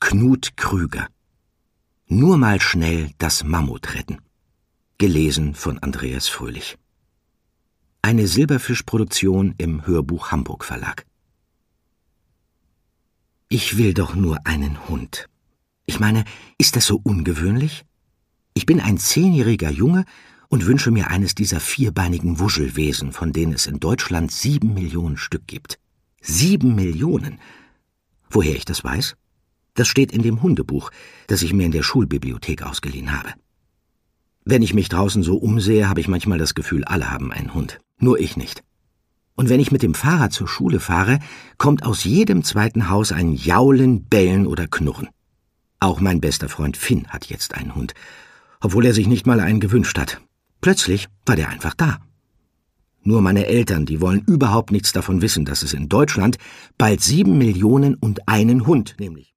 Knut Krüger. Nur mal schnell das Mammut retten. Gelesen von Andreas Fröhlich. Eine Silberfisch-Produktion im Hörbuch Hamburg Verlag. Ich will doch nur einen Hund. Ich meine, ist das so ungewöhnlich? Ich bin ein 10-jähriger Junge und wünsche mir eines dieser vierbeinigen Wuschelwesen, von denen es in Deutschland 7 Millionen Stück gibt. 7 Millionen! Woher ich das weiß? Das steht in dem Hundebuch, das ich mir in der Schulbibliothek ausgeliehen habe. Wenn ich mich draußen so umsehe, habe ich manchmal das Gefühl, alle haben einen Hund, nur ich nicht. Und wenn ich mit dem Fahrrad zur Schule fahre, kommt aus jedem zweiten Haus ein Jaulen, Bellen oder Knurren. Auch mein bester Freund Finn hat jetzt einen Hund, obwohl er sich nicht mal einen gewünscht hat. Plötzlich war der einfach da. Nur meine Eltern, die wollen überhaupt nichts davon wissen, dass es in Deutschland bald 7 Millionen und einen Hund, nämlich